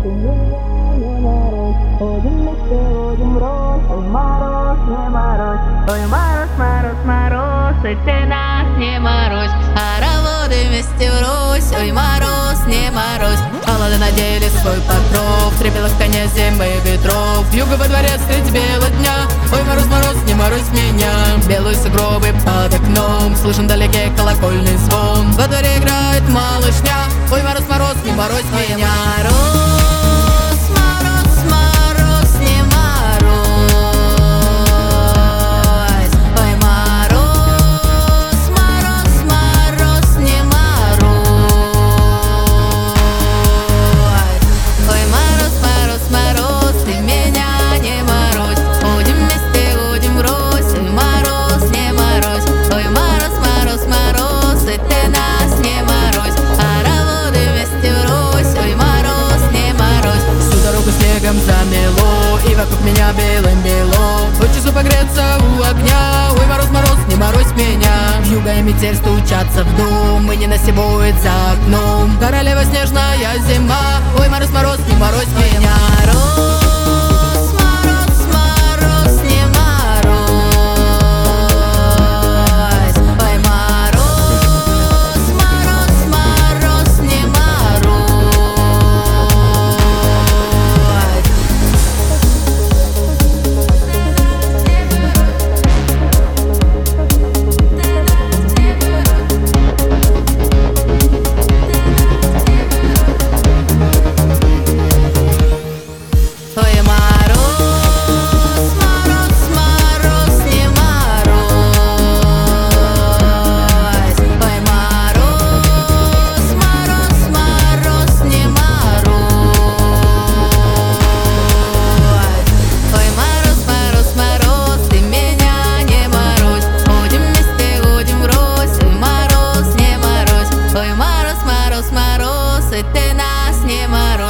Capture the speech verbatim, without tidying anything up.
ты меня не морозь. Ходим вместе, ходим врозь. Ой, мороз, не морозь. Ой, мороз, мороз, мороз, и ты нас не морозь. Хороводы вместе врозь, ой, мороз, не морозь. Холода надели свой покров, трепелах коня зимы ветров. Юго во дворец средь бела дня. Ой, мороз, мороз, не морозь меня. Белые сугробы под окном, слышен вдалеке колокольный звон. Во дворе играет малышня. Ой, мороз, мороз, не морозь меня. Мороз, мороз, мороз, не мороз. Ой, мороз, мороз, мороз, не мороз. Ой, мороз, мороз, мороз, ты меня не морозь. Ходим вместе, ходим врозь. Ой, мороз, не морозь. Ой, мороз, мороз, мороз, и ты нас не морозь. Хороводы вместе врозь. Ой, мороз, не морозь. Всю дорогу снегом замело, и вокруг меня белым-бело. Хочется погреться у огня. Ой, мороз, мороз, не морозь меня. Вьюга и метель стучатся в дом, и не насевует за окном. Королева снежная зима. Ой, мороз, мороз, не морозь меня. Мороз, мороз, мороз, не мороз. Ой, мороз, мороз, мороз, не мороз. Ой, мороз, мороз, мороз, не мороз. Ой, мороз, мороз, мороз, не мороз. Ой, мороз, мороз, мороз, ты меня не морозь. Ходим вместе, ходим врозь. Ой, мороз, не морозь. Ой, мороз, мороз, мороз, и ты нас не морозь.